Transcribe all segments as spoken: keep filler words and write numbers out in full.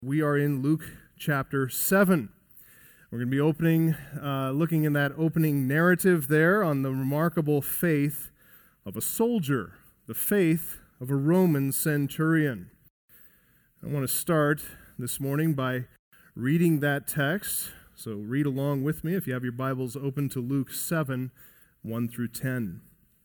We are in Luke chapter seven. We're going to be opening, uh, looking in that opening narrative there on the remarkable faith of a soldier, the faith of a Roman centurion. I want to start this morning by reading that text. So read along with me if you have your Bibles open to Luke seven, one through ten.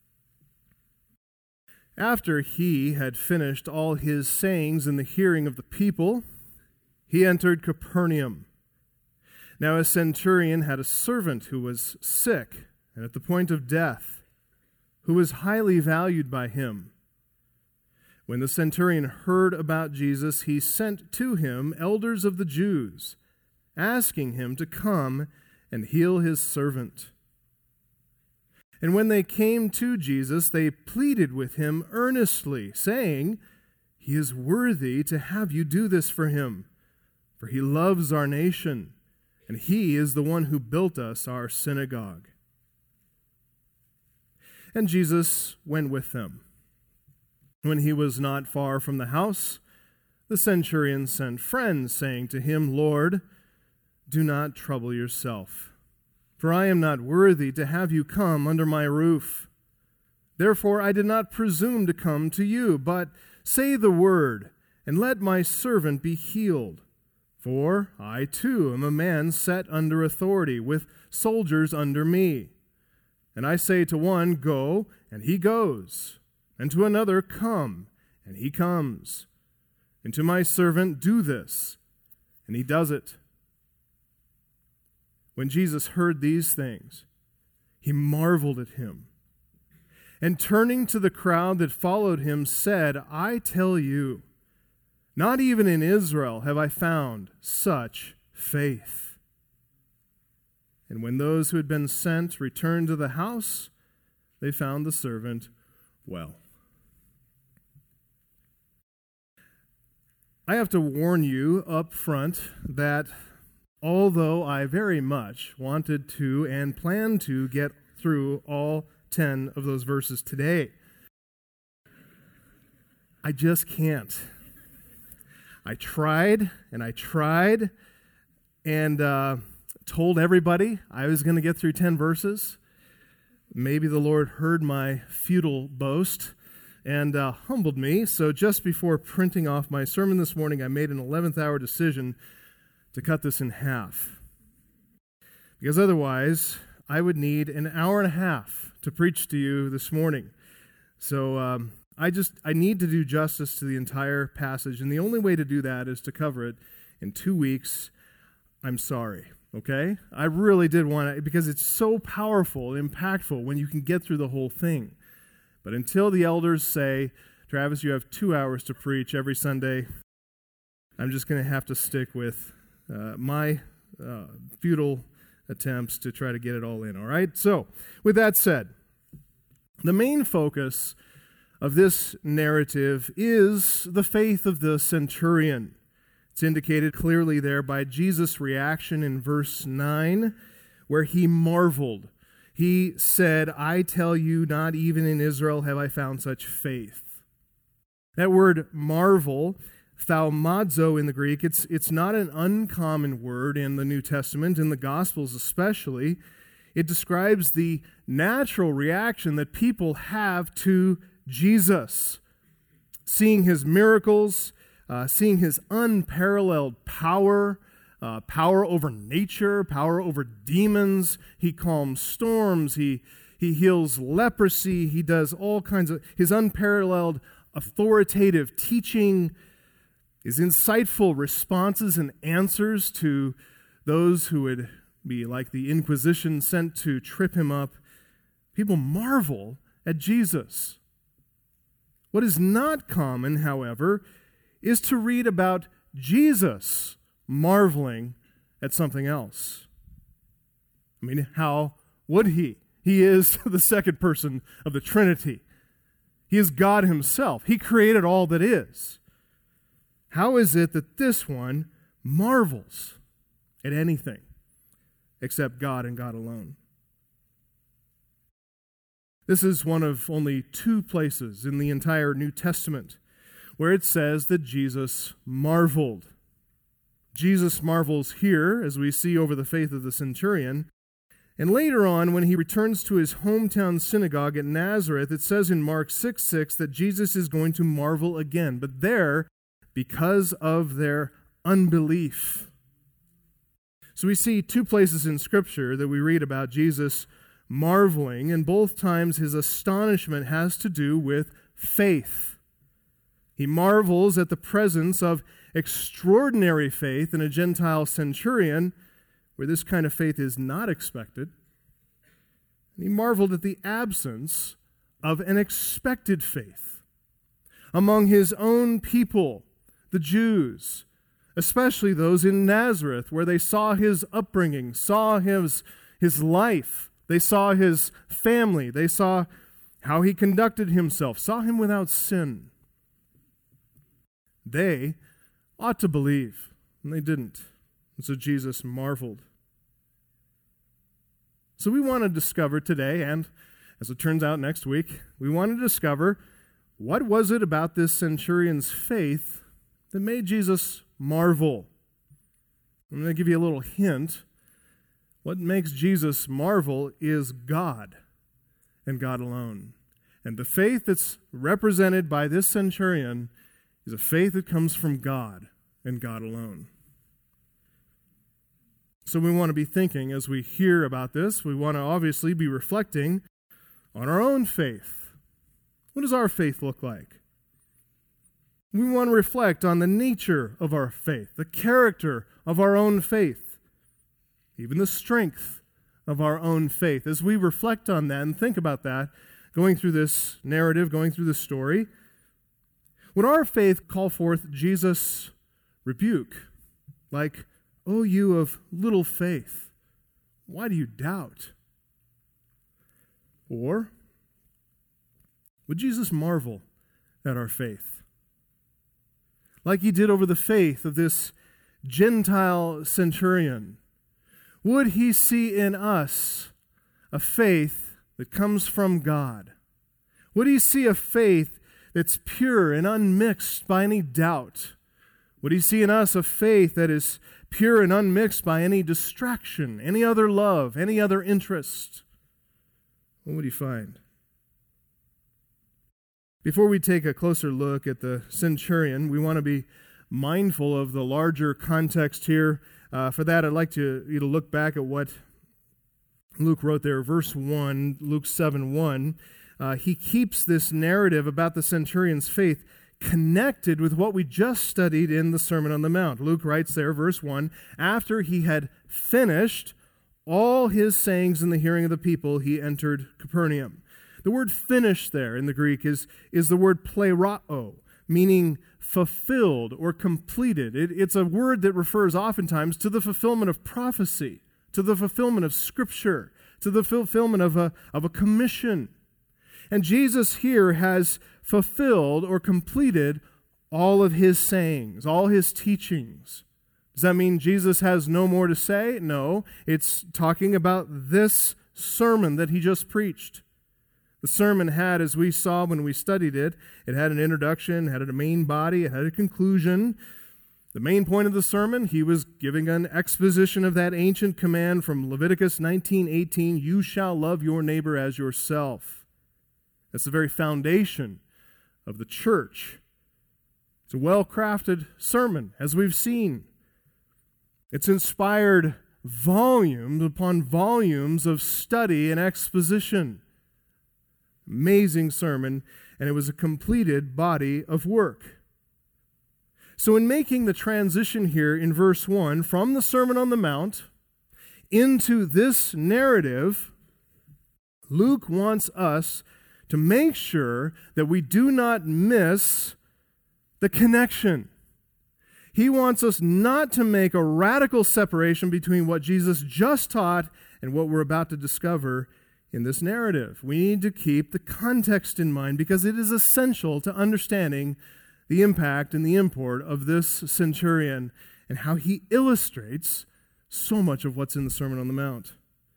After he had finished all his sayings in the hearing of the people, he entered Capernaum. Now a centurion had a servant who was sick and at the point of death, who was highly valued by him. When the centurion heard about Jesus, he sent to him elders of the Jews, asking him to come and heal his servant. And when they came to Jesus, they pleaded with him earnestly, saying, "He is worthy to have you do this for him, for he loves our nation, and he is the one who built us our synagogue." And Jesus went with them. When he was not far from the house, the centurion sent friends, saying to him, "Lord, do not trouble yourself, for I am not worthy to have you come under my roof. Therefore I did not presume to come to you, but say the word, and let my servant be healed. For I too am a man set under authority, with soldiers under me. And I say to one, 'Go,' and he goes, and to another, 'Come,' and he comes. And to my servant, 'Do this,' and he does it." When Jesus heard these things, he marveled at him, and turning to the crowd that followed him, said, "I tell you, not even in Israel have I found such faith." And when those who had been sent returned to the house, they found the servant well. I have to warn you up front that although I very much wanted to and planned to get through all ten of those verses today, I just can't. I tried and I tried and uh, told everybody I was going to get through ten verses. Maybe the Lord heard my futile boast and uh, humbled me. So just before printing off my sermon this morning, I made an eleventh hour decision to cut this in half. Because otherwise, I would need an hour and a half to preach to you this morning. So um, I just, I need to do justice to the entire passage, and the only way to do that is to cover it in two weeks. I'm sorry, okay? I really did want to, because it's so powerful and impactful when you can get through the whole thing. But until the elders say, "Travis, you have two hours to preach every Sunday," I'm just going to have to stick with uh, my uh, futile attempts to try to get it all in, all right? So, with that said, the main focus of this narrative is the faith of the centurion. It's indicated clearly there by Jesus' reaction in verse nine, where he marveled. He said, "I tell you, not even in Israel have I found such faith." That word marvel, thaumazo in the Greek, it's, it's not an uncommon word in the New Testament, in the Gospels especially. It describes the natural reaction that people have to Jesus, seeing his miracles, uh, seeing his unparalleled power, uh, power over nature, power over demons. He calms storms. He he heals leprosy. He does all kinds of, his unparalleled authoritative teaching, his insightful responses and answers to those who would be like the Inquisition sent to trip him up. People marvel at Jesus. What is not common, however, is to read about Jesus marveling at something else. I mean, how would he? He is the second person of the Trinity. He is God himself. He created all that is. How is it that this one marvels at anything except God and God alone? This is one of only two places in the entire New Testament where it says that Jesus marveled. Jesus marvels here, as we see over the faith of the centurion. And later on, when he returns to his hometown synagogue at Nazareth, it says in Mark six six that Jesus is going to marvel again, but there, because of their unbelief. So we see two places in Scripture that we read about Jesus marveling, and both times his astonishment has to do with faith. He marvels at the presence of extraordinary faith in a Gentile centurion, where this kind of faith is not expected. And he marveled at the absence of an expected faith among his own people, the Jews, especially those in Nazareth, where they saw his upbringing, saw his, his life, they saw his family, they saw how he conducted himself, saw him without sin. They ought to believe, and they didn't. And so Jesus marveled. So we want to discover today, and as it turns out next week, we want to discover what was it about this centurion's faith that made Jesus marvel. I'm going to give you a little hint. What makes Jesus marvel is God and God alone. And the faith that's represented by this centurion is a faith that comes from God and God alone. So we want to be thinking as we hear about this, we want to obviously be reflecting on our own faith. What does our faith look like? We want to reflect on the nature of our faith, the character of our own faith, even the strength of our own faith. As we reflect on that and think about that, going through this narrative, going through this story, would our faith call forth Jesus' rebuke? Like, "O you of little faith, why do you doubt?" Or would Jesus marvel at our faith? Like he did over the faith of this Gentile centurion, would he see in us a faith that comes from God? Would he see a faith that's pure and unmixed by any doubt? Would he see in us a faith that is pure and unmixed by any distraction, any other love, any other interest? What would he find? Before we take a closer look at the centurion, we want to be mindful of the larger context here. Uh, for that, I'd like to, you to look back at what Luke wrote there, verse one, Luke seven one. Uh, he keeps this narrative about the centurion's faith connected with what we just studied in the Sermon on the Mount. Luke writes there, verse one, after he had finished all his sayings in the hearing of the people, he entered Capernaum. The word finish there in the Greek is, is the word plerao, meaning fulfilled or completed. It, it's a word that refers oftentimes to the fulfillment of prophecy, to the fulfillment of Scripture, to the fulfillment of a, of a commission. And Jesus here has fulfilled or completed all of his sayings, all his teachings. Does that mean Jesus has no more to say? No. It's talking about this sermon that he just preached. The sermon had, as we saw when we studied it, it had an introduction, had a main body, it had a conclusion. The main point of the sermon, he was giving an exposition of that ancient command from Leviticus nineteen eighteen, you shall love your neighbor as yourself. That's the very foundation of the church. It's a well-crafted sermon, as we've seen. It's inspired volumes upon volumes of study and exposition. Amazing sermon, and it was a completed body of work. So in making the transition here in verse one from the Sermon on the Mount into this narrative, Luke wants us to make sure that we do not miss the connection. He wants us not to make a radical separation between what Jesus just taught and what we're about to discover in this narrative. We need to keep the context in mind because it is essential to understanding the impact and the import of this centurion and how he illustrates so much of what's in the Sermon on the Mount.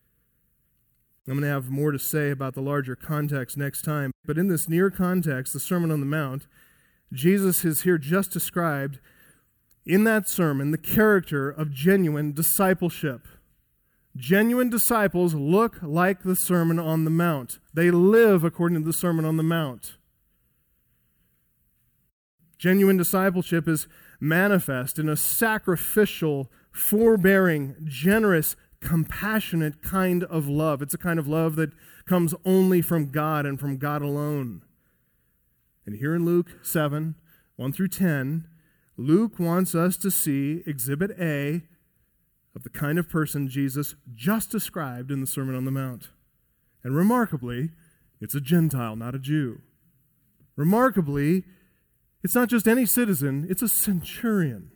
I'm going to have more to say about the larger context next time, but in this near context, the Sermon on the Mount, Jesus is here just described in that sermon the character of genuine discipleship. Genuine disciples look like the Sermon on the Mount. They live according to the Sermon on the Mount. Genuine discipleship is manifest in a sacrificial, forbearing, generous, compassionate kind of love. It's a kind of love that comes only from God and from God alone. And here in Luke seven, one through ten, Luke wants us to see Exhibit A of the kind of person Jesus just described in the Sermon on the Mount. And remarkably, it's a Gentile, not a Jew. Remarkably, it's not just any citizen, it's a centurion.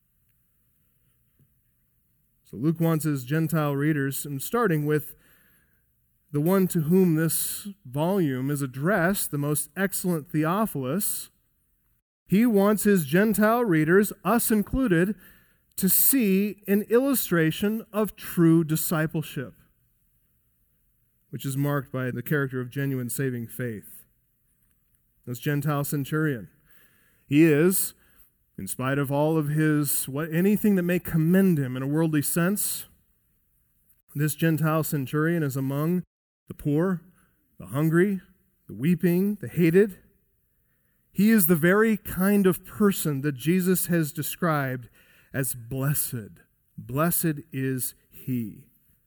So Luke wants his Gentile readers, and starting with the one to whom this volume is addressed, the most excellent Theophilus, he wants his Gentile readers, us included, to see an illustration of true discipleship, which is marked by the character of genuine saving faith. This Gentile centurion, he is, in spite of all of his, what anything that may commend him in a worldly sense, this Gentile centurion is among the poor, the hungry, the weeping, the hated. He is the very kind of person that Jesus has described as blessed. Blessed is he.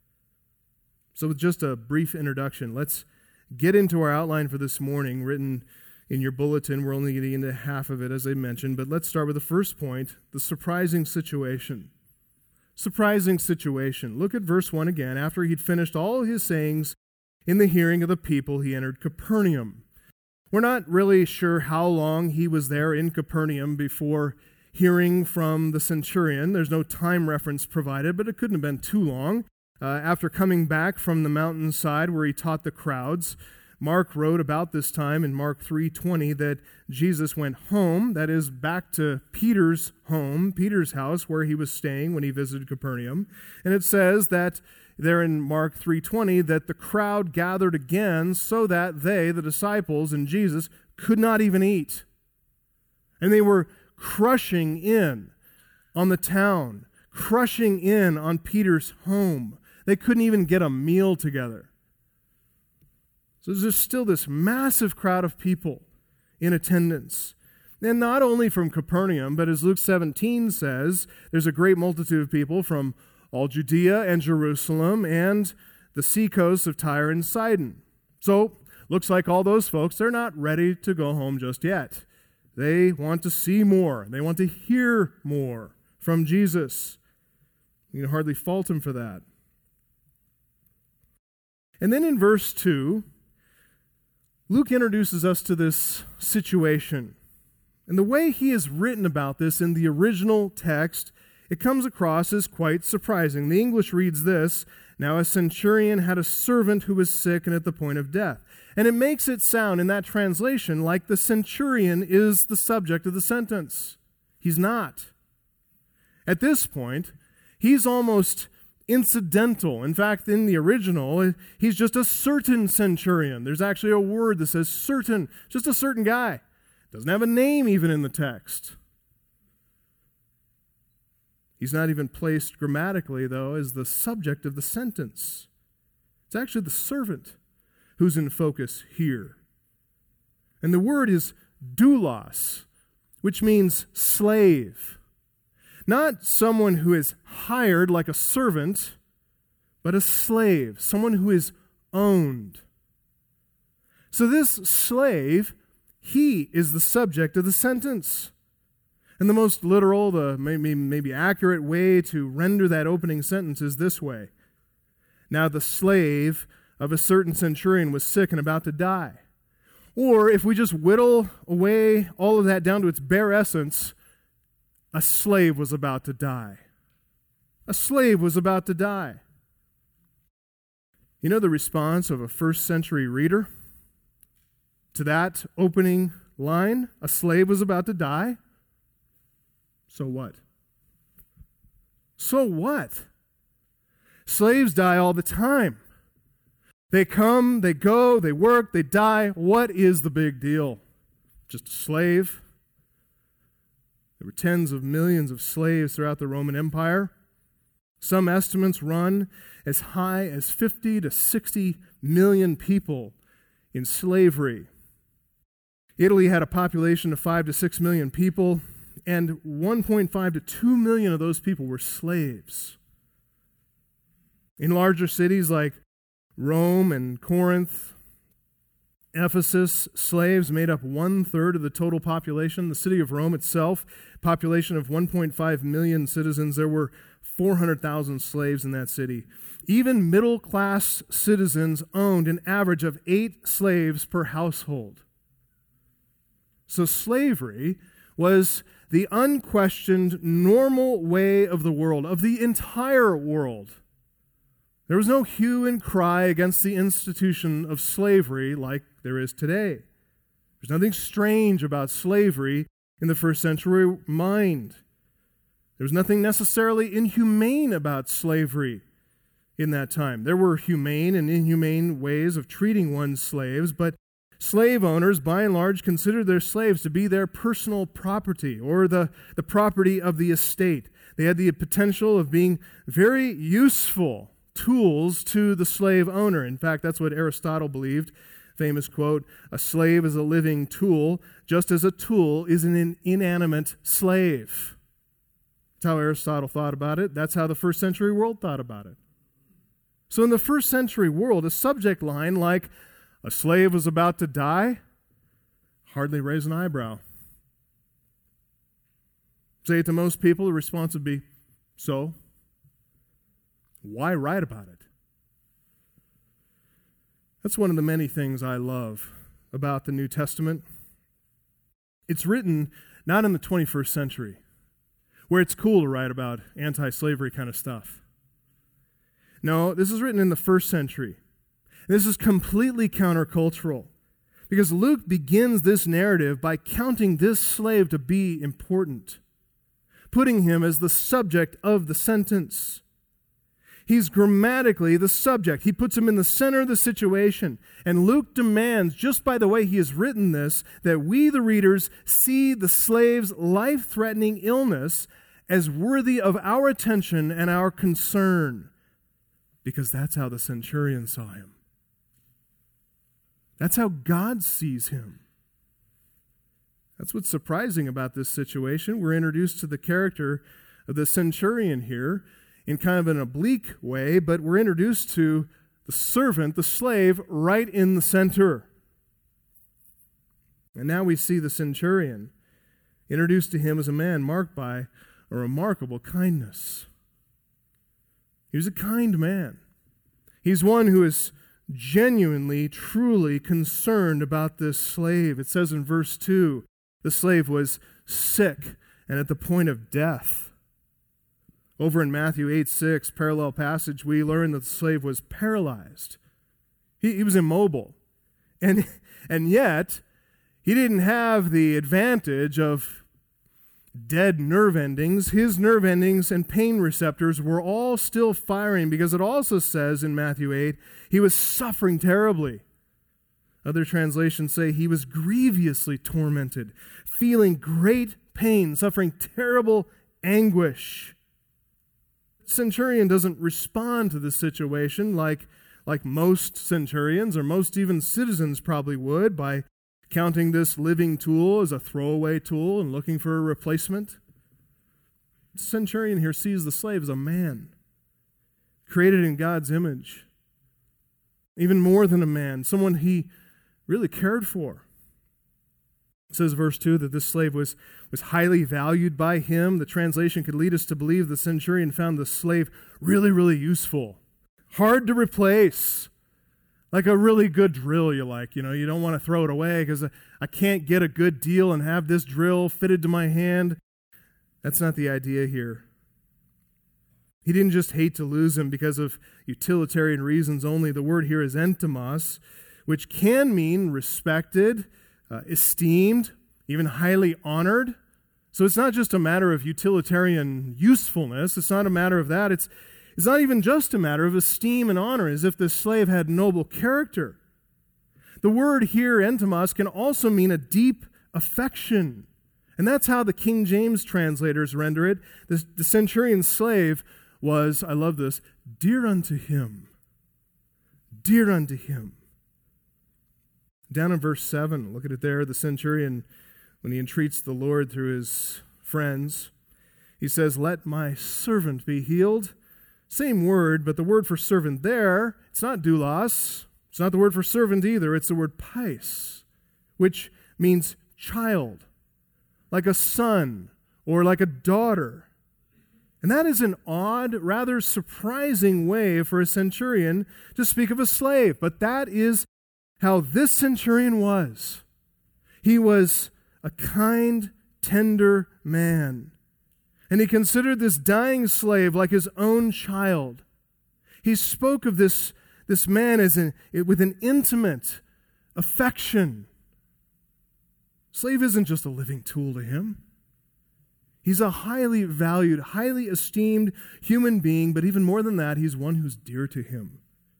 So with just a brief introduction, let's get into our outline for this morning, written in your bulletin. We're only getting into half of it, as I mentioned, but let's start with the first point, the surprising situation. Surprising situation. Look at verse one again. After he'd finished all his sayings in the hearing of the people, he entered Capernaum. We're not really sure how long he was there in Capernaum before hearing from the centurion. There's no time reference provided, but it couldn't have been too long. Uh, after coming back from the mountainside where he taught the crowds, Mark wrote about this time in Mark three twenty that Jesus went home, that is, back to Peter's home, Peter's house where he was staying when he visited Capernaum. And it says that there in Mark three twenty that the crowd gathered again so that they, the disciples and Jesus, could not even eat. And they were crushing in on the town, crushing in on Peter's home. They couldn't even get a meal together. So there's still this massive crowd of people in attendance. And not only from Capernaum, but as Luke seventeen says, there's a great multitude of people from all Judea and Jerusalem and the seacoasts of Tyre and Sidon. So looks like all those folks, they're not ready to go home just yet. They want to see more. They want to hear more from Jesus. You can hardly fault him for that. And then in verse two, Luke introduces us to this situation. And the way he has written about this in the original text, it comes across as quite surprising. The English reads this, "Now a centurion had a servant who was sick and at the point of death." And it makes it sound in that translation like the centurion is the subject of the sentence. He's not. At this point, he's almost incidental. In fact, in the original, he's just a certain centurion. There's actually a word that says certain, just a certain guy. Doesn't have a name even in the text. He's not even placed grammatically, though, as the subject of the sentence. It's actually the servant who's in focus here. And the word is doulos, which means slave. Not someone who is hired like a servant, but a slave, someone who is owned. So this slave, he is the subject of the sentence. And the most literal, the maybe, maybe accurate way to render that opening sentence is this way. Now the slave of a certain centurion was sick and about to die. Or if we just whittle away all of that down to its bare essence, a slave was about to die. A slave was about to die. You know the response of a first century reader to that opening line? A slave was about to die? So what? So what? Slaves die all the time. They come, they go, they work, they die. What is the big deal? Just a slave? There were tens of millions of slaves throughout the Roman Empire. Some estimates run as high as fifty to sixty million people in slavery. Italy had a population of five to six million people, and one point five to two million of those people were slaves. In larger cities like Rome and Corinth, Ephesus, slaves made up one-third of the total population. The city of Rome itself, population of one point five million citizens, there were four hundred thousand slaves in that city. Even middle-class citizens owned an average of eight slaves per household. So slavery was the unquestioned normal way of the world, of the entire world. There was no hue and cry against the institution of slavery like there is today. There's nothing strange about slavery in the first century mind. There was nothing necessarily inhumane about slavery in that time. There were humane and inhumane ways of treating one's slaves, but slave owners, by and large, considered their slaves to be their personal property or the, the property of the estate. They had the potential of being very useful tools to the slave owner. In fact, that's what Aristotle believed. Famous quote, "A slave is a living tool, just as a tool is an inanimate slave." That's how Aristotle thought about it. That's how the first century world thought about it. So in the first century world, a subject line like, "A slave was about to die," hardly raise an eyebrow. Say it to most people, the response would be, "So? Why write about it?" That's one of the many things I love about the New Testament. It's written not in the twenty-first century, where it's cool to write about anti-slavery kind of stuff. No, this is written in the first century. This is completely countercultural, because Luke begins this narrative by counting this slave to be important, putting him as the subject of the sentence. He's grammatically the subject. He puts him in the center of the situation. And Luke demands, just by the way he has written this, that we, the readers, see the slave's life-threatening illness as worthy of our attention and our concern, because that's how the centurion saw him. That's how God sees him. That's what's surprising about this situation. We're introduced to the character of the centurion here in kind of an oblique way, but we're introduced to the servant, the slave, right in the center. And now we see the centurion introduced to him as a man marked by a remarkable kindness. He was a kind man. He's one who is genuinely, truly concerned about this slave. It says in verse two, the slave was sick and at the point of death. Over in Matthew eight six, parallel passage, we learn that the slave was paralyzed. He, he was immobile. And, and yet, he didn't have the advantage of dead nerve endings. His nerve endings and pain receptors were all still firing, because it also says in Matthew eight, he was suffering terribly. Other translations say he was grievously tormented, feeling great pain, suffering terrible anguish. Centurion doesn't respond to this situation like, like most centurions or most even citizens probably would, by counting this living tool as a throwaway tool and looking for a replacement. The centurion here sees the slave as a man, created in God's image. Even more than a man, someone he really cared for. It says, verse two, that this slave was, was highly valued by him. The translation could lead us to believe the centurion found the slave really, really useful. Hard to replace. Like a really good drill you like. You know, you don't want to throw it away because I can't get a good deal and have this drill fitted to my hand. That's not the idea here. He didn't just hate to lose him because of utilitarian reasons only. The word here is entomos, which can mean respected, uh, esteemed, even highly honored. So it's not just a matter of utilitarian usefulness. It's not a matter of that. It's, it's not even just a matter of esteem and honor, as if this slave had noble character. The word here, entomos, can also mean a deep affection, And that's how the King James translators render it. The, the centurion's slave was, I love this, dear unto him. Dear unto him. Down in verse seven, look at it there. The centurion, when he entreats the Lord through his friends, he says, let my servant be healed. Same word, but the word for servant there, it's not doulos. It's not the word for servant either. It's the word pais, which means child, like a son or like a daughter. And that is an odd, rather surprising way for a centurion to speak of a slave. But that is how this centurion was. He was a kind, tender man. And he considered this dying slave like his own child. He spoke of this, this man as an, with an intimate affection. Slave isn't just a living tool to him. He's a highly valued, highly esteemed human being, but even more than that, he's one who's dear to him.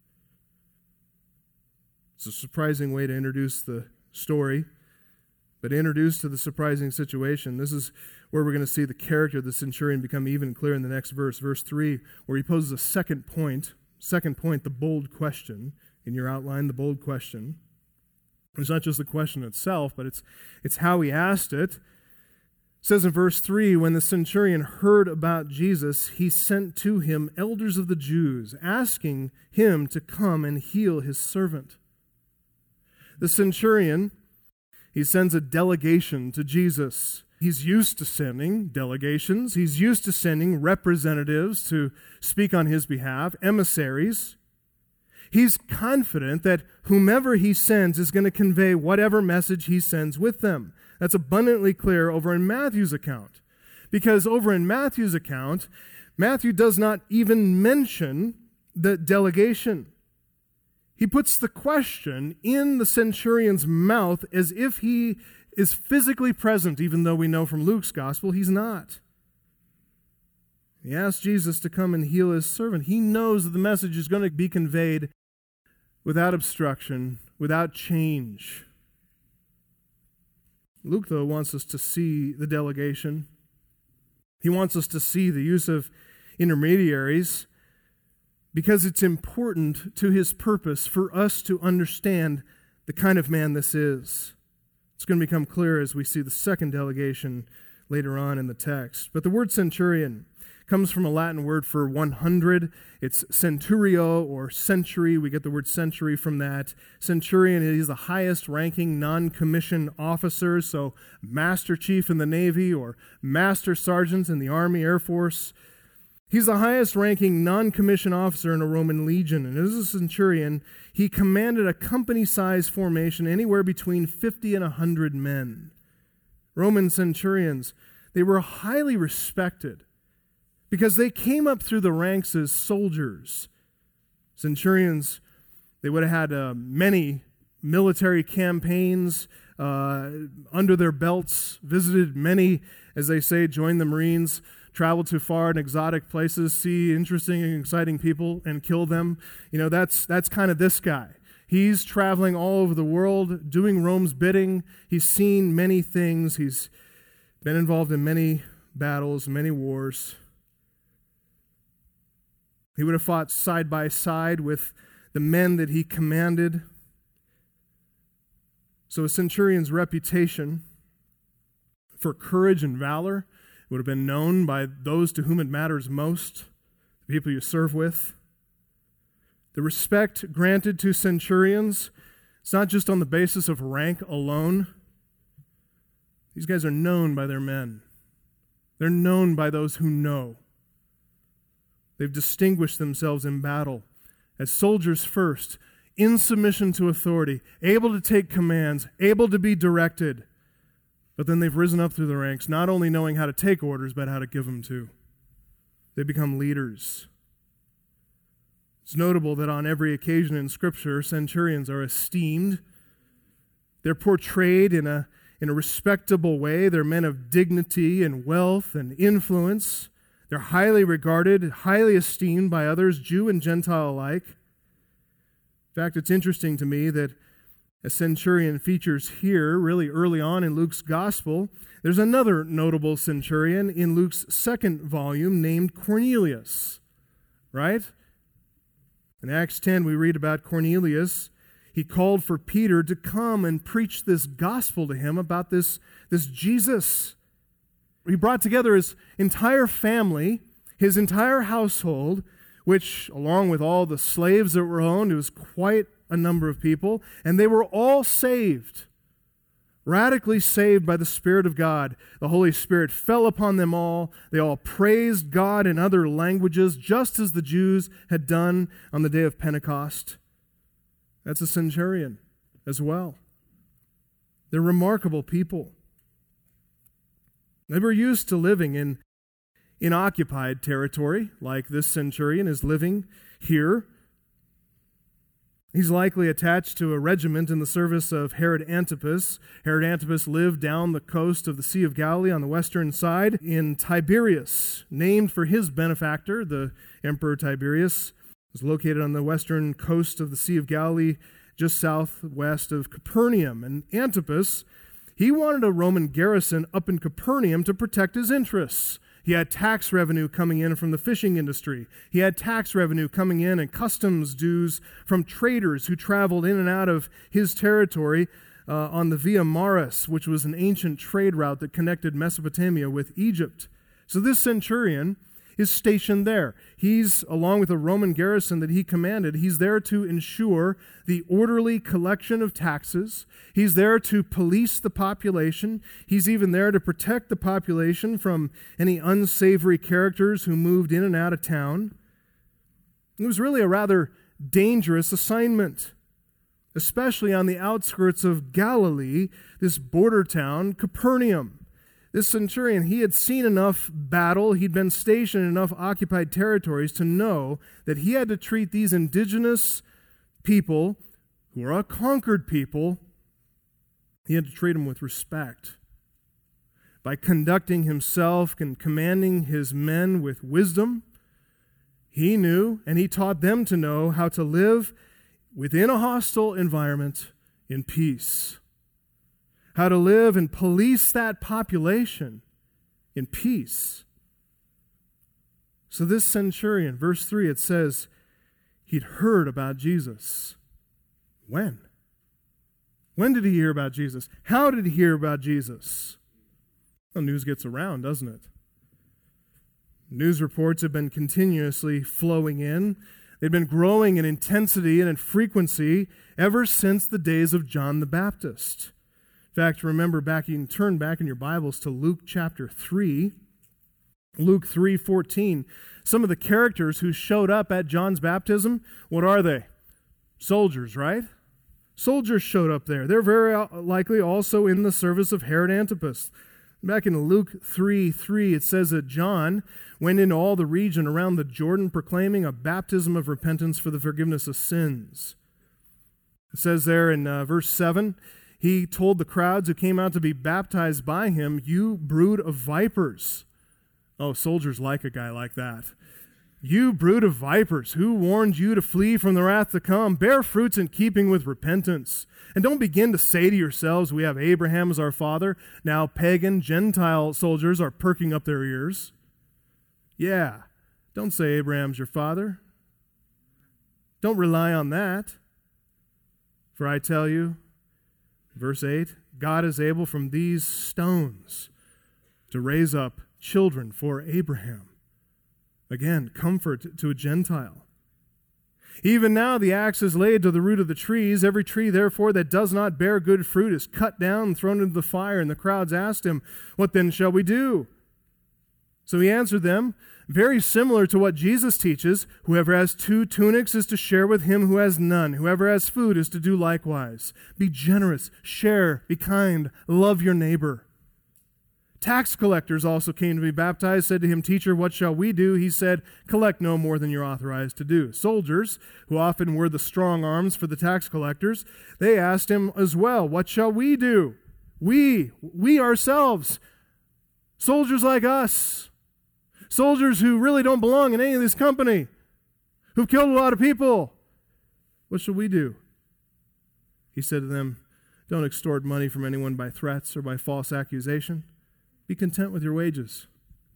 It's a surprising way to introduce the story, but introduced to the surprising situation. This is where we're going to see the character of the centurion become even clearer in the next verse, verse three, where he poses a second point. Second point, the bold question. In your outline, the bold question. It's not just the question itself, but it's, it's how he asked it. It says in verse three, when the centurion heard about Jesus, he sent to him elders of the Jews, asking him to come and heal his servant. The centurion, he sends a delegation to Jesus. He's used to sending delegations. He's used to sending representatives to speak on his behalf, emissaries. He's confident that whomever he sends is going to convey whatever message he sends with them. That's abundantly clear over in Matthew's account. Because over in Matthew's account, Matthew does not even mention the delegation. He puts the question in the centurion's mouth as if he is physically present, even though we know from Luke's gospel he's not. He asks Jesus to come and heal his servant. He knows that the message is going to be conveyed without obstruction, without change. Luke, though, wants us to see the delegation. He wants us to see the use of intermediaries because it's important to his purpose for us to understand the kind of man this is. It's going to become clear as we see the second delegation later on in the text. But the word centurion comes from a Latin word for one hundred. It's centurio or century. We get the word century from that. Centurion is the highest ranking non-commissioned officer, so master chief in the Navy or master sergeant in the Army, Air Force. He's the highest ranking non-commissioned officer in a Roman legion. And as a centurion, he commanded a company-sized formation anywhere between fifty and one hundred men. Roman centurions, they were highly respected because they came up through the ranks as soldiers. Centurions, they would have had uh, many military campaigns uh, under their belts, visited many, as they say, joined the Marines, travel to far and exotic places, see interesting and exciting people, and kill them. You know, that's that's kind of this guy. He's traveling all over the world, doing Rome's bidding. He's seen many things. He's been involved in many battles, many wars. He would have fought side by side with the men that he commanded. So a centurion's reputation for courage and valor would have been known by those to whom it matters most, the people you serve with. The respect granted to centurions, it's not just on the basis of rank alone. These guys are known by their men. They're known by those who know. They've distinguished themselves in battle as soldiers first, in submission to authority, able to take commands, able to be directed. But then they've risen up through the ranks, not only knowing how to take orders, but how to give them too. They become leaders. It's notable that on every occasion in Scripture, centurions are esteemed. They're portrayed in a, in a respectable way. They're men of dignity and wealth and influence. They're highly regarded, highly esteemed by others, Jew and Gentile alike. In fact, it's interesting to me that a centurion features here really early on in Luke's gospel. There's another notable centurion in Luke's second volume named Cornelius, right? In Acts ten, we read about Cornelius. He called for Peter to come and preach this gospel to him about this, this Jesus. He brought together his entire family, his entire household, which, along with all the slaves that were owned, it was quite a number of people, and they were all saved, radically saved by the Spirit of God. The Holy Spirit fell upon them all. They all praised God in other languages, just as the Jews had done on the day of Pentecost. That's a centurion as well. They're remarkable people. They were used to living in, in occupied territory, like this centurion is living here. He's likely attached to a regiment in the service of Herod Antipas. Herod Antipas lived down the coast of the Sea of Galilee on the western side in Tiberias, named for his benefactor, the Emperor Tiberius. It was located on the western coast of the Sea of Galilee, just southwest of Capernaum. And Antipas, he wanted a Roman garrison up in Capernaum to protect his interests. He had tax revenue coming in from the fishing industry. He had tax revenue coming in and customs dues from traders who traveled in and out of his territory uh, on the Via Maris, which was an ancient trade route that connected Mesopotamia with Egypt. So this centurion is stationed there. He's, along with a Roman garrison that he commanded, he's there to ensure the orderly collection of taxes. He's there to police the population. He's even there to protect the population from any unsavory characters who moved in and out of town. It was really a rather dangerous assignment, especially on the outskirts of Galilee, this border town, Capernaum. This centurion, he had seen enough battle, he'd been stationed in enough occupied territories to know that he had to treat these indigenous people, who are a conquered people, he had to treat them with respect. By conducting himself and commanding his men with wisdom, he knew, and he taught them to know, how to live within a hostile environment in peace. How to live and police that population in peace. So this centurion, verse three, it says he'd heard about Jesus. When? When did he hear about Jesus? How did he hear about Jesus? Well, news gets around, doesn't it? News reports have been continuously flowing in. They've been growing in intensity and in frequency ever since the days of John the Baptist. In fact, remember back, you can turn back in your Bibles to Luke chapter three. Luke three fourteen. Some of the characters who showed up at John's baptism, what are they? Soldiers, right? Soldiers showed up there. They're very likely also in the service of Herod Antipas. Back in Luke three three, it says that John went into all the region around the Jordan proclaiming a baptism of repentance for the forgiveness of sins. It says there in uh, verse seven, he told the crowds who came out to be baptized by him, "You brood of vipers." Oh, soldiers like a guy like that. "You brood of vipers, who warned you to flee from the wrath to come? Bear fruits in keeping with repentance. And don't begin to say to yourselves, 'We have Abraham as our father.' Now pagan, Gentile soldiers are perking up their ears. Yeah, don't say Abraham's your father. Don't rely on that. For I tell you," verse eight, "God is able from these stones to raise up children for Abraham." Again, comfort to a Gentile. "Even now the axe is laid to the root of the trees. Every tree, therefore, that does not bear good fruit is cut down and thrown into the fire." And the crowds asked him, "What then shall we do?" So he answered them, very similar to what Jesus teaches: "Whoever has two tunics is to share with him who has none. Whoever has food is to do likewise. Be generous, share, be kind, love your neighbor." Tax collectors also came to be baptized, said to him, "Teacher, what shall we do?" He said, "Collect no more than you're authorized to do." Soldiers, who often were the strong arms for the tax collectors, they asked him as well, "What shall we do?" We, we ourselves, soldiers like us, soldiers who really don't belong in any of this company, who've killed a lot of people. What shall we do? He said to them, "Don't extort money from anyone by threats or by false accusation. Be content with your wages."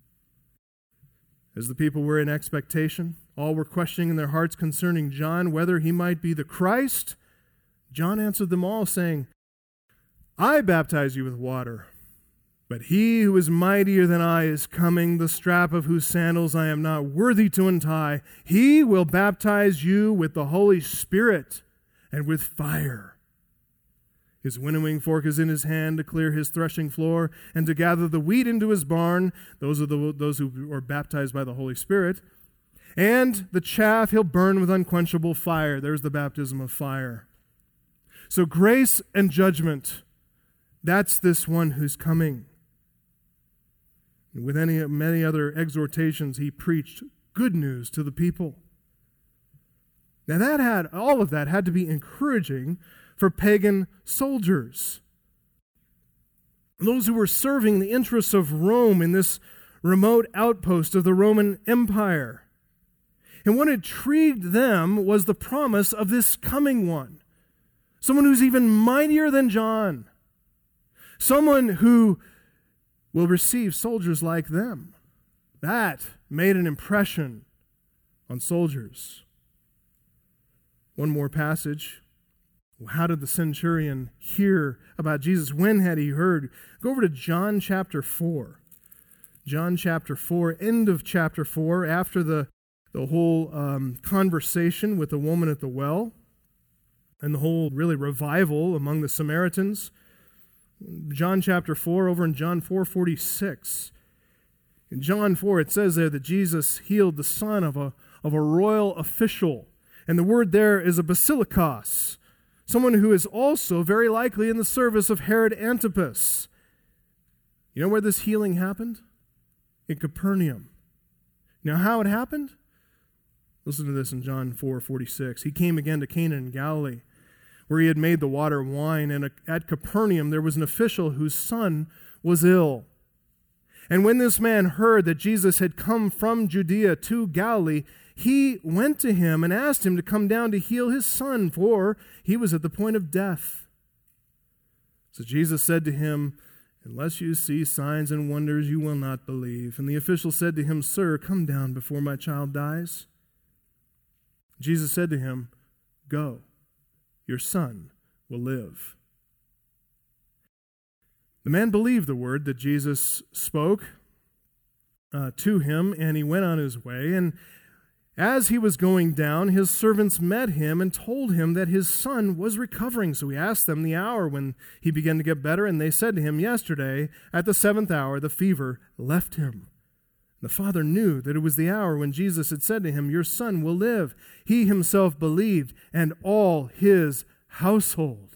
As the people were in expectation, all were questioning in their hearts concerning John whether he might be the Christ. John answered them all, saying, "I baptize you with water, but he who is mightier than I is coming, the strap of whose sandals I am not worthy to untie. He will baptize you with the Holy Spirit and with fire. His winnowing fork is in his hand to clear his threshing floor and to gather the wheat into his barn." Those are the, those who are baptized by the Holy Spirit. "And the chaff he'll burn with unquenchable fire." There's the baptism of fire. So grace and judgment, that's this one who's coming. And with any, many other exhortations, he preached good news to the people. Now that had, all of that had to be encouraging for pagan soldiers, those who were serving the interests of Rome in this remote outpost of the Roman Empire. And what intrigued them was the promise of this coming one, someone who's even mightier than John, someone who will receive soldiers like them. That made an impression on soldiers. One more passage. How did the centurion hear about Jesus? When had he heard? Go over to John chapter four. John chapter four, end of chapter four, after the, the whole um, conversation with the woman at the well and the whole really revival among the Samaritans. John chapter four, over in John four forty-six. In John four, it says there that Jesus healed the son of a, of a royal official. And the word there is a basilikos, someone who is also very likely in the service of Herod Antipas. You know where this healing happened? In Capernaum. Now how it happened? Listen to this in John four forty-six. He came again to Cana in Galilee, where he had made the water wine, and at Capernaum there was an official whose son was ill. And when this man heard that Jesus had come from Judea to Galilee, he went to him and asked him to come down to heal his son, for he was at the point of death. So Jesus said to him, "Unless you see signs and wonders, you will not believe." And the official said to him, "Sir, come down before my child dies." Jesus said to him, "Go, your son will live." The man believed the word that Jesus spoke uh, to him, and he went on his way. And as he was going down, his servants met him and told him that his son was recovering. So he asked them the hour when he began to get better, and they said to him, "Yesterday, at the seventh hour, the fever left him." The father knew that it was the hour when Jesus had said to him, "Your son will live." He himself believed, and all his household.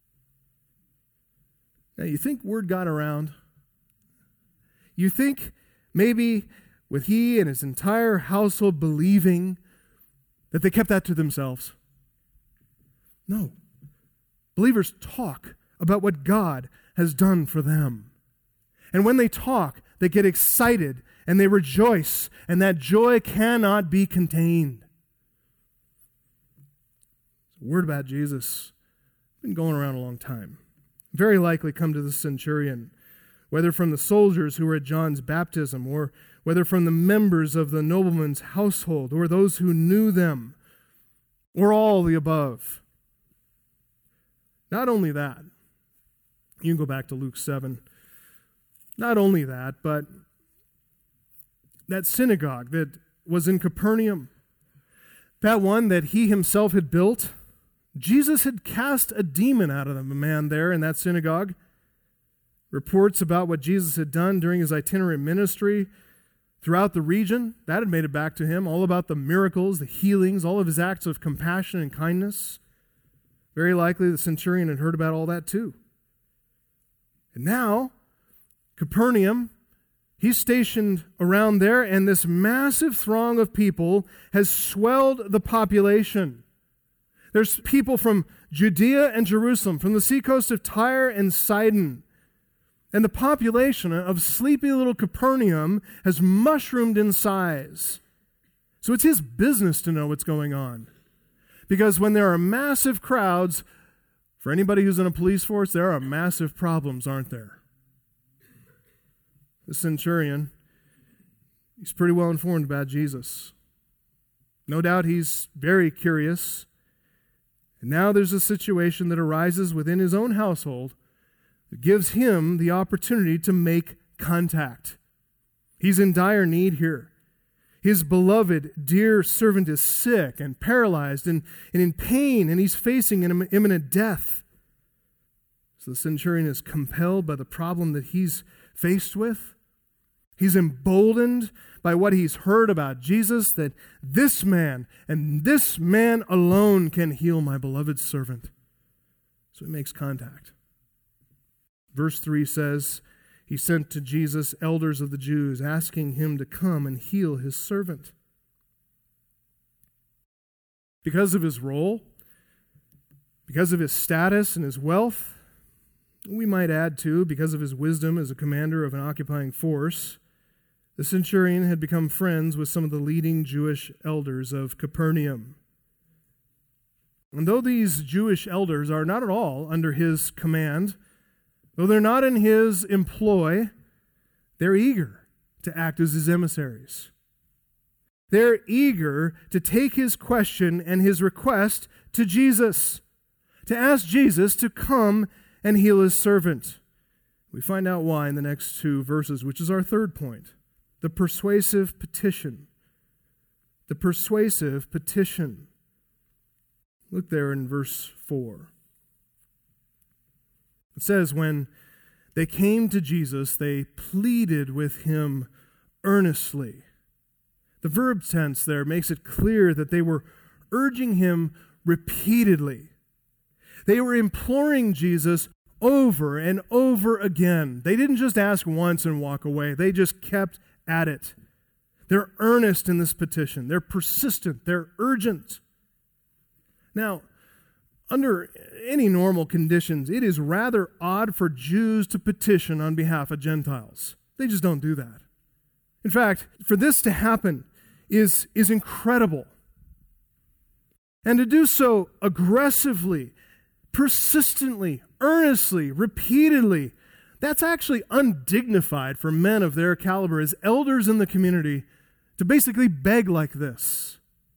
Now, you think word got around? You think maybe with he and his entire household believing that they kept that to themselves? No. Believers talk about what God has done for them. And when they talk, they get excited and they rejoice, and that joy cannot be contained. Word about Jesus has been going around a long time. Very likely come to the centurion, whether from the soldiers who were at John's baptism, or whether from the members of the nobleman's household, or those who knew them, or all the above. Not only that, you can go back to Luke seven. Not only that, but that synagogue that was in Capernaum, that one that he himself had built, Jesus had cast a demon out of a man there in that synagogue. Reports about what Jesus had done during his itinerant ministry throughout the region, that had made it back to him, all about the miracles, the healings, all of his acts of compassion and kindness. Very likely the centurion had heard about all that too. And now, Capernaum, he's stationed around there, and this massive throng of people has swelled the population. There's people from Judea and Jerusalem, from the seacoast of Tyre and Sidon. And the population of sleepy little Capernaum has mushroomed in size. So it's his business to know what's going on. Because when there are massive crowds For anybody who's in a police force, there are massive problems, aren't there? The centurion, he's pretty well informed about Jesus. No doubt he's very curious. And now there's a situation that arises within his own household that gives him the opportunity to make contact. He's in dire need here. His beloved, dear servant is sick and paralyzed and, and in pain, and he's facing an imminent death. So the centurion is compelled by the problem that he's faced with. He's emboldened by what he's heard about Jesus, that this man and this man alone can heal my beloved servant. So he makes contact. Verse three says, he sent to Jesus elders of the Jews, asking him to come and heal his servant. Because of his role, because of his status and his wealth, we might add too, because of his wisdom as a commander of an occupying force, the centurion had become friends with some of the leading Jewish elders of Capernaum. And though these Jewish elders are not at all under his command, though they're not in his employ, they're eager to act as his emissaries. They're eager to take his question and his request to Jesus, to ask Jesus to come and heal his servant. We find out why in the next two verses, which is our third point. The persuasive petition. The persuasive petition. Look there in verse four. It says, when they came to Jesus, they pleaded with him earnestly. The verb tense there makes it clear that they were urging him repeatedly. They were imploring Jesus over and over again. They didn't just ask once and walk away. They just kept at it. They're earnest in this petition. They're persistent. They're urgent. Now, under any normal conditions, it is rather odd for Jews to petition on behalf of Gentiles. They just don't do that. In fact, for this to happen is, is incredible. And to do so aggressively, persistently, earnestly, repeatedly, that's actually undignified for men of their caliber as elders in the community to basically beg like this.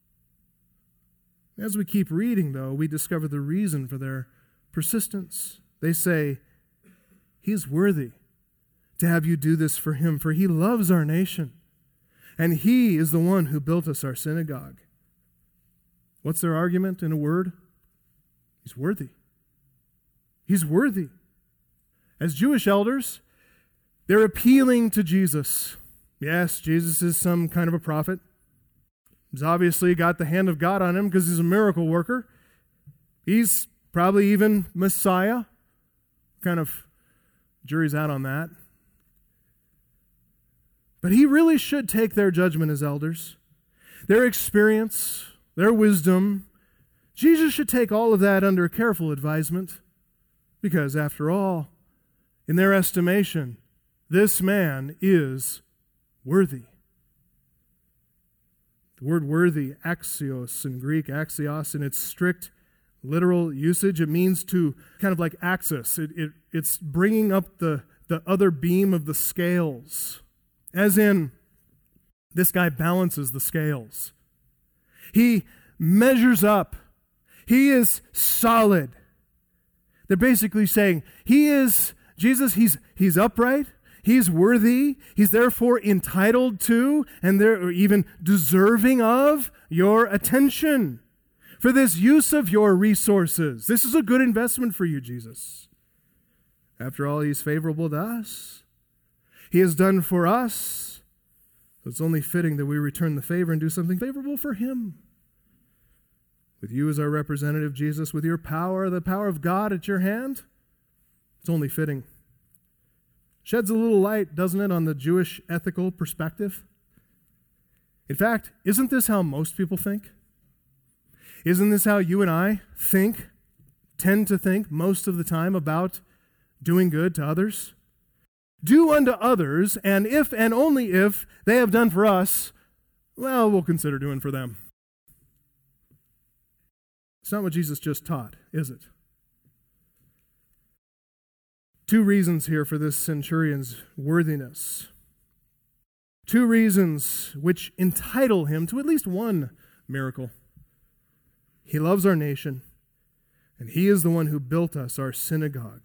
As we keep reading, though, we discover the reason for their persistence. They say, he is worthy to have you do this for him, for he loves our nation, and he is the one who built us our synagogue. What's their argument in a word? He's worthy. He's worthy. As Jewish elders, they're appealing to Jesus. Yes, Jesus is some kind of a prophet. He's obviously got the hand of God on him because he's a miracle worker. He's probably even Messiah. Kind of jury's out on that. But he really should take their judgment as elders, their experience, their wisdom. Jesus should take all of that under careful advisement because, after all, in their estimation, this man is worthy. The word worthy, axios in Greek, axios, in its strict literal usage, it means to kind of like axis. It, it, it's bringing up the, the other beam of the scales. As in, this guy balances the scales. He measures up. He is solid. They're basically saying, he is, Jesus, he's, he's upright. He's worthy. He's therefore entitled to, and they're even deserving of, your attention for this use of your resources. This is a good investment for you, Jesus. After all, he's favorable to us. He has done for us. So it's only fitting that we return the favor and do something favorable for him. With you as our representative, Jesus, with your power, the power of God at your hand, it's only fitting. Sheds a little light, doesn't it, on the Jewish ethical perspective? In fact, isn't this how most people think? Isn't this how you and I think, tend to think most of the time about doing good to others? Do unto others, and if and only if they have done for us, well, we'll consider doing for them. It's not what Jesus just taught, is it? Two reasons here for this centurion's worthiness. Two reasons which entitle him to at least one miracle. He loves our nation, and he is the one who built us our synagogue.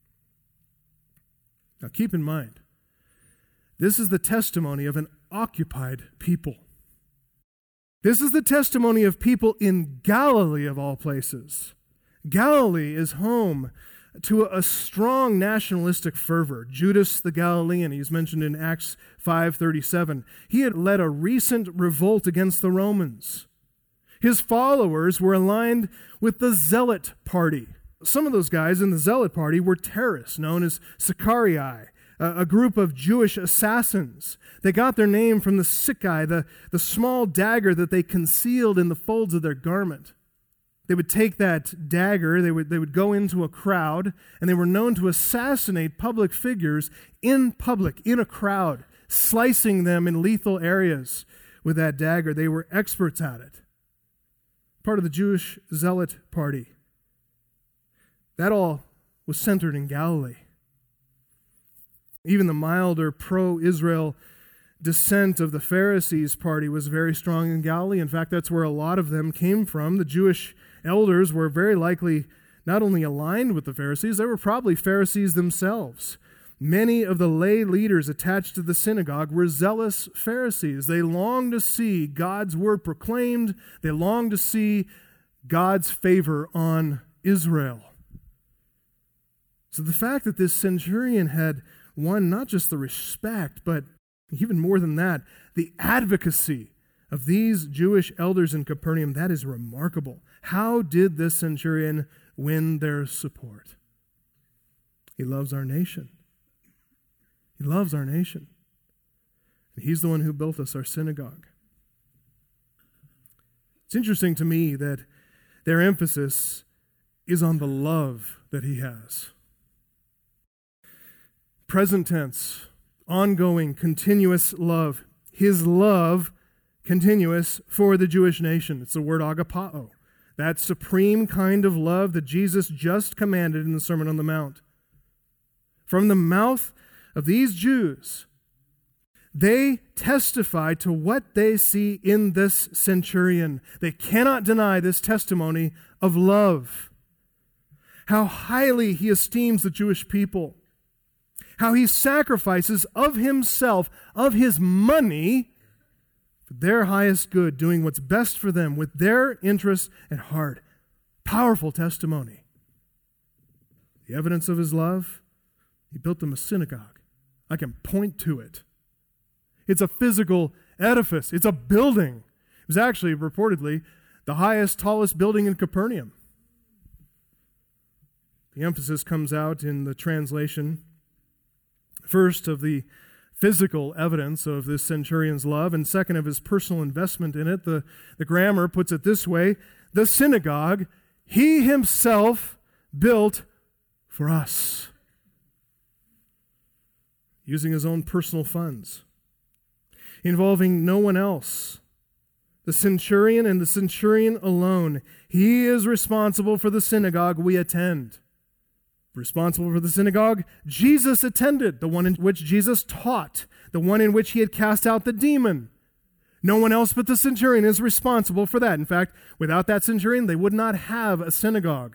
Now keep in mind, this is the testimony of an occupied people. This is the testimony of people in Galilee of all places. Galilee is home to a strong nationalistic fervor. Judas the Galilean, he's mentioned in Acts five thirty-seven. He had led a recent revolt against the Romans. His followers were aligned with the Zealot party. Some of those guys in the Zealot party were terrorists known as Sicarii, a group of Jewish assassins. They got their name from the sikai, the, the small dagger that they concealed in the folds of their garment. They would take that dagger, they would, they would go into a crowd, and they were known to assassinate public figures in public, in a crowd, slicing them in lethal areas with that dagger. They were experts at it. Part of the Jewish Zealot party. That all was centered in Galilee. Even the milder pro-Israel dissent of the Pharisees' party was very strong in Galilee. In fact, that's where a lot of them came from. The Jewish elders were very likely not only aligned with the Pharisees, they were probably Pharisees themselves. Many of the lay leaders attached to the synagogue were zealous Pharisees. They longed to see God's word proclaimed. They longed to see God's favor on Israel. So the fact that this centurion had won not just the respect, but even more than that, the advocacy of these Jewish elders in Capernaum, that is remarkable. How did this centurion win their support? He loves our nation. He loves our nation. And he's the one who built us our synagogue. It's interesting to me that their emphasis is on the love that he has. Present tense, ongoing, continuous love. His love, continuous, for the Jewish nation. It's the word agapao. That supreme kind of love that Jesus just commanded in the Sermon on the Mount. From the mouth of these Jews, they testify to what they see in this centurion. They cannot deny this testimony of love. How highly he esteems the Jewish people. How he sacrifices of himself, of his money, for their highest good, doing what's best for them with their interests at heart. Powerful testimony. The evidence of his love, he built them a synagogue. I can point to it. It's a physical edifice. It's a building. It was actually, reportedly, the highest, tallest building in Capernaum. The emphasis comes out in the translation, first, of the physical evidence of this centurion's love, and second, of his personal investment in it. The, the grammar puts it this way: the synagogue he himself built for us, using his own personal funds, involving no one else. The centurion and the centurion alone. He is responsible for the synagogue we attend. Responsible for the synagogue Jesus attended, the one in which Jesus taught, the one in which he had cast out the demon. No one else but the centurion is responsible for that. In fact, without that centurion, they would not have a synagogue.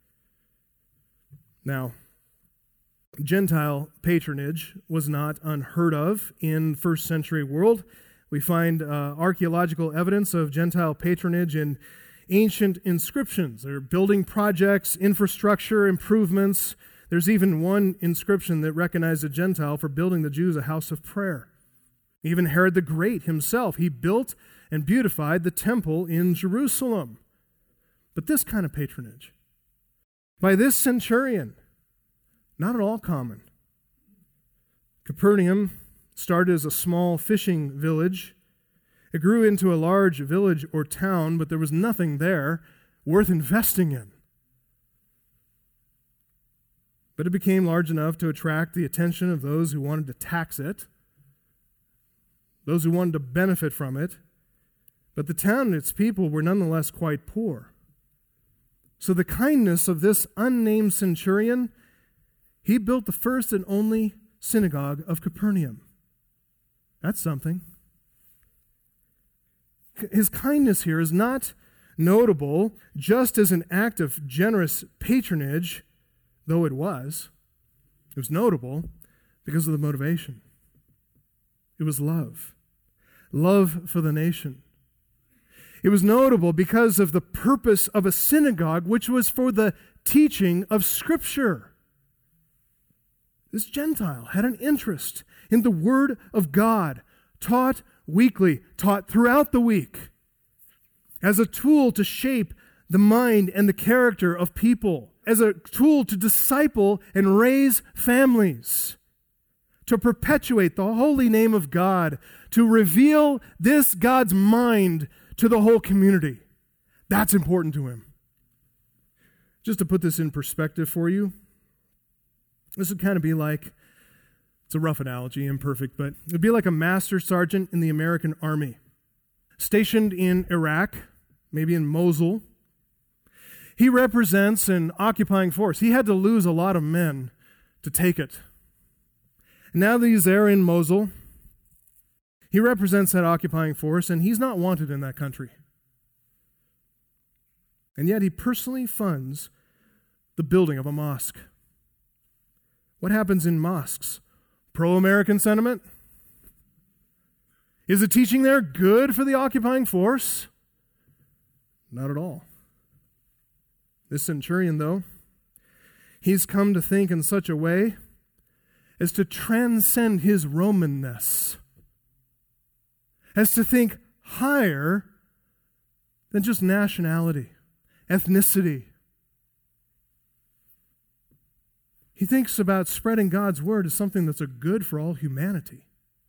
Now, Gentile patronage was not unheard of in first century world. We find uh, archaeological evidence of Gentile patronage in ancient inscriptions. There are building projects, infrastructure improvements. There's even one inscription that recognized a Gentile for building the Jews a house of prayer. Even Herod the Great himself, he built and beautified the temple in Jerusalem. But this kind of patronage, by this centurion, not at all common. Capernaum started as a small fishing village. It grew into a large village or town, but there was nothing there worth investing in. But it became large enough to attract the attention of those who wanted to tax it, those who wanted to benefit from it. But the town and its people were nonetheless quite poor. So the kindness of this unnamed centurion, He built the first and only synagogue of Capernaum. That's something. His kindness here is not notable just as an act of generous patronage, though it was. It was notable because of the motivation. It was love. Love for the nation. It was notable because of the purpose of a synagogue, which was for the teaching of Scripture. This Gentile had an interest in the Word of God, taught weekly, taught throughout the week, as a tool to shape the mind and the character of people, as a tool to disciple and raise families, to perpetuate the holy name of God, to reveal this God's mind to the whole community. That's important to him. Just to put this in perspective for you, this would kind of be like, it's a rough analogy, imperfect, but it would be like a master sergeant in the American Army, stationed in Iraq, maybe in Mosul. He represents an occupying force. He had to lose a lot of men to take it. And now that he's there in Mosul, he represents that occupying force, and he's not wanted in that country. And yet he personally funds the building of a mosque. What happens in mosques? Pro-American sentiment? Is the teaching there good for the occupying force? Not at all. This centurion, though, he's come to think in such a way as to transcend his Romanness, as to think higher than just nationality, ethnicity. He thinks about spreading God's word as something that's a good for all humanity.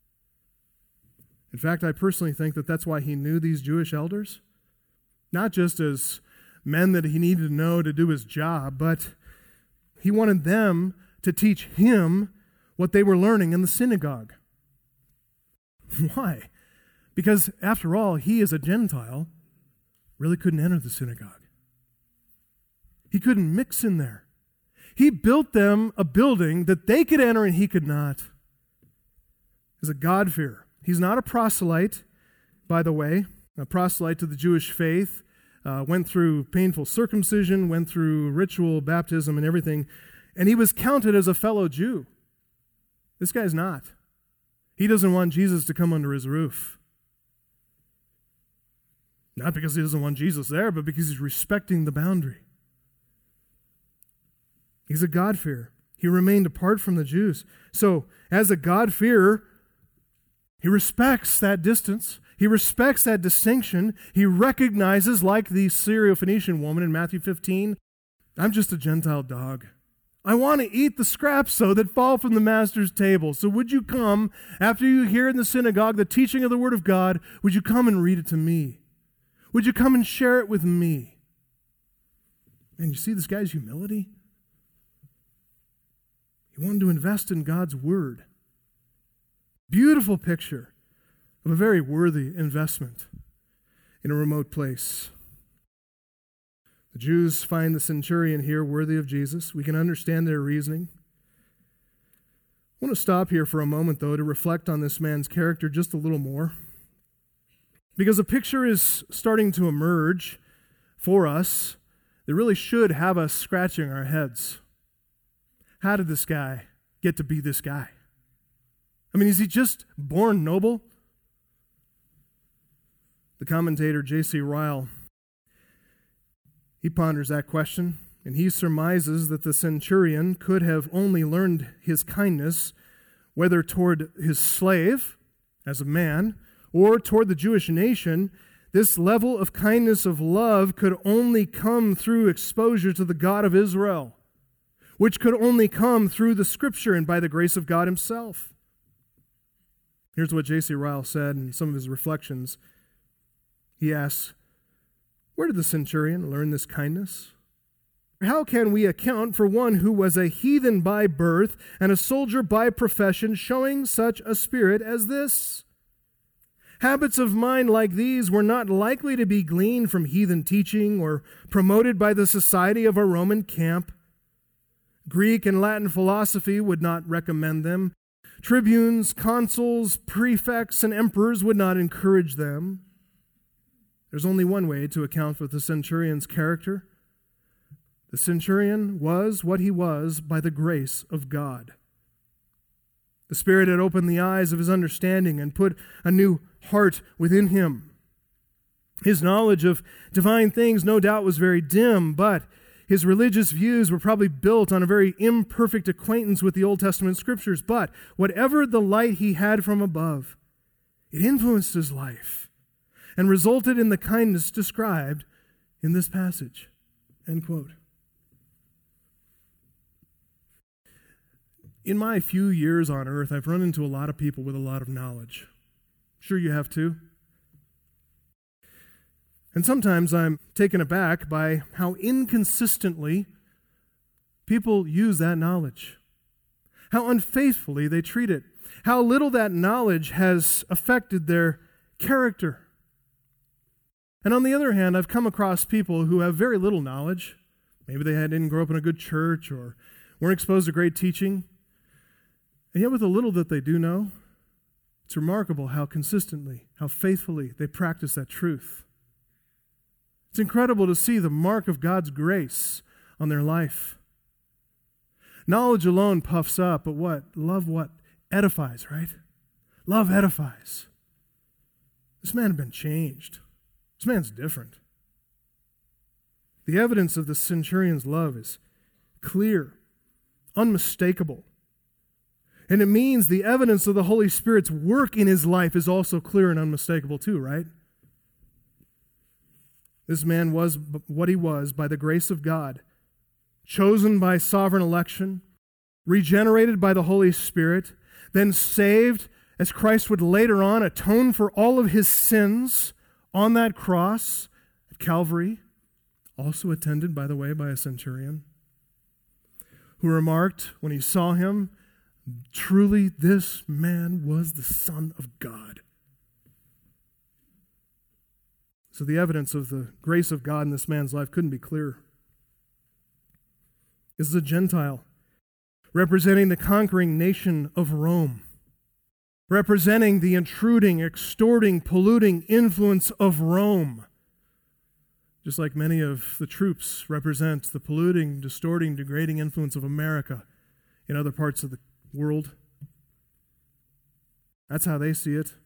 In fact, I personally think that that's why he knew these Jewish elders, not just as men that he needed to know to do his job, but he wanted them to teach him what they were learning in the synagogue. Why? Because after all, he as a Gentile really couldn't enter the synagogue. He couldn't mix in there. He built them a building that they could enter and he could not. As a God-fearer. He's not a proselyte, by the way, a proselyte to the Jewish faith, uh, went through painful circumcision, went through ritual baptism and everything, and he was counted as a fellow Jew. This guy's not. He doesn't want Jesus to come under his roof. Not because he doesn't want Jesus there, but because he's respecting the boundary. He's a God-fearer. He remained apart from the Jews. So, as a God-fearer, he respects that distance. He respects that distinction. He recognizes, like the Syro-Phoenician woman in Matthew fifteen, I'm just a Gentile dog. I want to eat the scraps, though, that fall from the master's table. So would you come, after you hear in the synagogue the teaching of the Word of God, would you come and read it to me? Would you come and share it with me? And you see this guy's humility? He wanted to invest in God's Word. Beautiful picture of a very worthy investment in a remote place. The Jews find the centurion here worthy of Jesus. We can understand their reasoning. I want to stop here for a moment, though, to reflect on this man's character just a little more. Because a picture is starting to emerge for us that really should have us scratching our heads. How did this guy get to be this guy? I mean, is he just born noble? The commentator J C Ryle, he ponders that question, and he surmises that the centurion could have only learned his kindness, whether toward his slave, as a man, or toward the Jewish nation. This level of kindness of love could only come through exposure to the God of Israel, which could only come through the Scripture and by the grace of God himself. Here's what J C Ryle said in some of his reflections. He asks, where did the centurion learn this kindness? How can we account for one who was a heathen by birth and a soldier by profession showing such a spirit as this? Habits of mind like these were not likely to be gleaned from heathen teaching or promoted by the society of a Roman camp. Greek and Latin philosophy would not recommend them. Tribunes, consuls, prefects, and emperors would not encourage them. There's only one way to account for the centurion's character. The centurion was what he was by the grace of God. The Spirit had opened the eyes of his understanding and put a new heart within him. His knowledge of divine things no doubt was very dim, but his religious views were probably built on a very imperfect acquaintance with the Old Testament scriptures. But whatever the light he had from above, it influenced his life and resulted in the kindness described in this passage. End quote. In my few years on earth, I've run into a lot of people with a lot of knowledge. Sure you have too. And sometimes I'm taken aback by how inconsistently people use that knowledge, how unfaithfully they treat it, how little that knowledge has affected their character. And on the other hand, I've come across people who have very little knowledge. Maybe they didn't grow up in a good church or weren't exposed to great teaching. And yet with the little that they do know, it's remarkable how consistently, how faithfully they practice that truth. It's incredible to see the mark of God's grace on their life. Knowledge alone puffs up, but what? Love what? Edifies, right? Love edifies. This man had been changed. This man's different. The evidence of the centurion's love is clear, unmistakable. And it means the evidence of the Holy Spirit's work in his life is also clear and unmistakable too, right? This man was what he was by the grace of God, chosen by sovereign election, regenerated by the Holy Spirit, then saved as Christ would later on atone for all of his sins on that cross at Calvary, also attended, by the way, by a centurion, who remarked when he saw him, truly this man was the Son of God. So the evidence of the grace of God in this man's life couldn't be clearer. This is a Gentile representing the conquering nation of Rome, representing the intruding, extorting, polluting influence of Rome, just like many of the troops represent the polluting, distorting, degrading influence of America in other parts of the world. That's how they see it.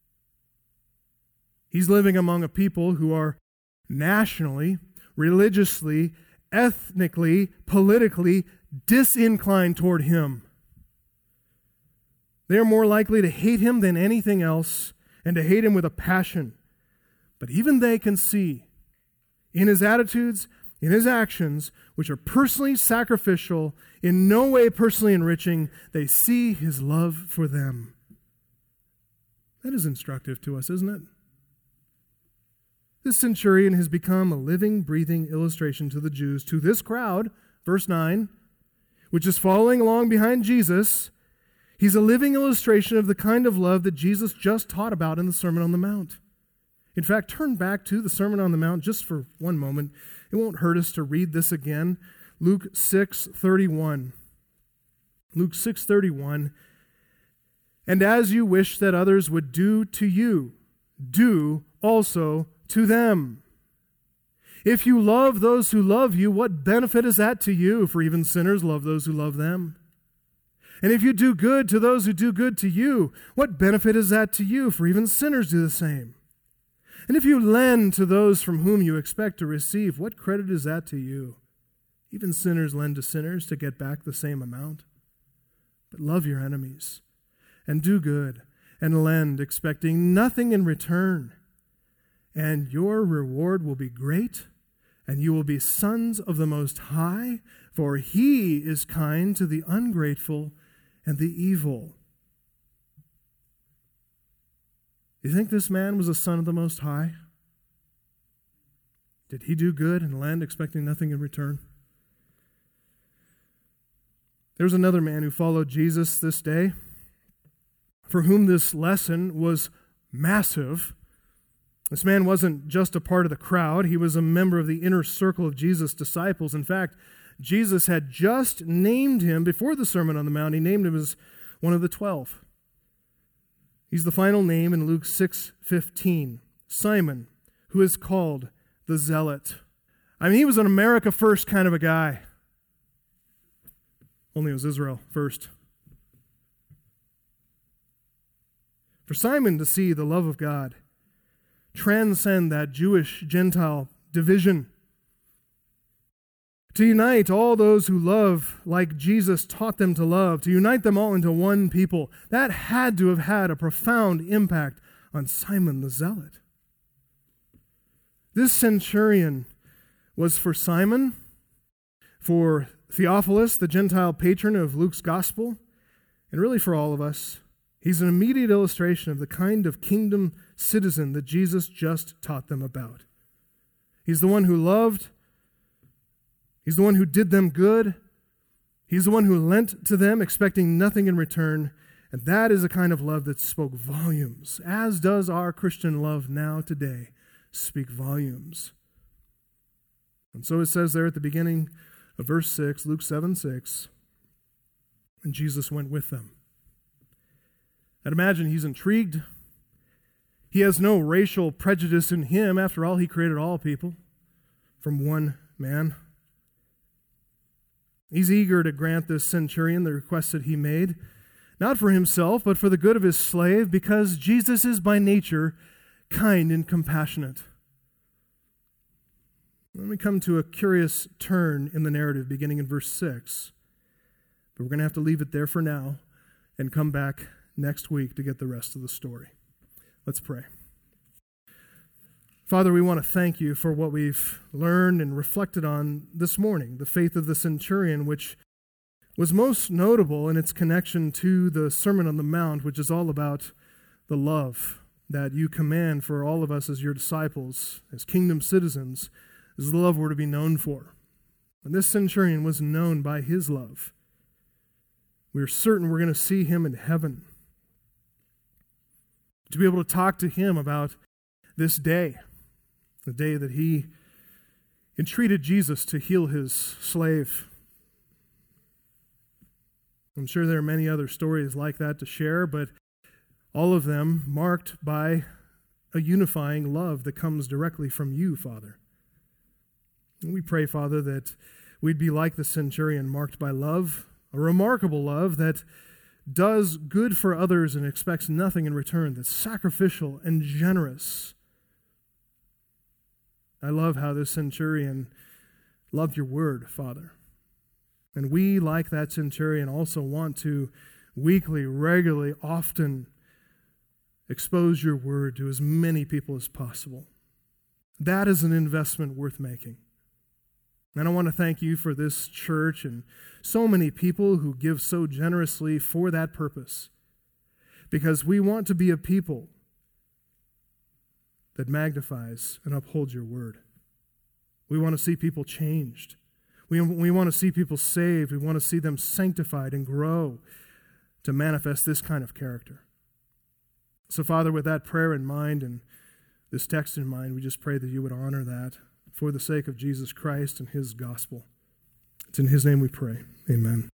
He's living among a people who are nationally, religiously, ethnically, politically disinclined toward him. They are more likely to hate him than anything else and to hate him with a passion. But even they can see in his attitudes, in his actions, which are personally sacrificial, in no way personally enriching, they see his love for them. That is instructive to us, isn't it? This centurion has become a living, breathing illustration to the Jews, to this crowd, verse nine, which is following along behind Jesus. He's a living illustration of the kind of love that Jesus just taught about in the Sermon on the Mount. In fact, turn back to the Sermon on the Mount just for one moment. It won't hurt us to read this again. Luke six thirty-one. Luke six thirty-one. And as you wish that others would do to you, do also to them. If you love those who love you, what benefit is that to you? For even sinners love those who love them. And if you do good to those who do good to you, what benefit is that to you? For even sinners do the same. And if you lend to those from whom you expect to receive, what credit is that to you? Even sinners lend to sinners to get back the same amount. But love your enemies, and do good, and lend, expecting nothing in return. And your reward will be great, and you will be sons of the Most High, for He is kind to the ungrateful and the evil. You think this man was a son of the Most High? Did he do good and lend, expecting nothing in return? There was another man who followed Jesus this day, for whom this lesson was massive. This man wasn't just a part of the crowd. He was a member of the inner circle of Jesus' disciples. In fact, Jesus had just named him before the Sermon on the Mount. He named him as one of the twelve. He's the final name in Luke six fifteen. Simon, who is called the Zealot. I mean, he was an America first kind of a guy. Only it was Israel first. For Simon to see the love of God transcend that Jewish-Gentile division, to unite all those who love like Jesus taught them to love, to unite them all into one people, that had to have had a profound impact on Simon the Zealot. This centurion was for Simon, for Theophilus, the Gentile patron of Luke's gospel, and really for all of us. He's an immediate illustration of the kind of kingdom citizen that Jesus just taught them about. He's the one who loved. He's the one who did them good. He's the one who lent to them, expecting nothing in return. And that is a kind of love that spoke volumes, as does our Christian love now today speak volumes. And so it says there at the beginning of verse six, Luke seven six, and Jesus went with them. I'd imagine he's intrigued. He has no racial prejudice in him. After all, he created all people from one man. He's eager to grant this centurion the request that he made, not for himself, but for the good of his slave, because Jesus is by nature kind and compassionate. Let me come to a curious turn in the narrative beginning in verse six. But we're going to have to leave it there for now and come back next week to get the rest of the story. Let's pray. Father, we want to thank you for what we've learned and reflected on this morning, the faith of the centurion, which was most notable in its connection to the Sermon on the Mount, which is all about the love that you command for all of us as your disciples, as kingdom citizens, is the love we're to be known for. And this centurion was known by his love. We are certain we're going to see him in heaven. To be able to talk to him about this day, the day that he entreated Jesus to heal his slave. I'm sure there are many other stories like that to share, but all of them marked by a unifying love that comes directly from you, Father. And we pray, Father, that we'd be like the centurion, marked by love, a remarkable love that does good for others and expects nothing in return, that's sacrificial and generous. I love how this centurion loved your word, Father. And we, like that centurion, also want to weekly, regularly, often expose your word to as many people as possible. That is an investment worth making. And I want to thank you for this church and so many people who give so generously for that purpose. Because we want to be a people that magnifies and upholds your word. We want to see people changed. We, we want to see people saved. We want to see them sanctified and grow to manifest this kind of character. So, Father, with that prayer in mind and this text in mind, we just pray that you would honor that for the sake of Jesus Christ and his gospel. It's in his name we pray. Amen.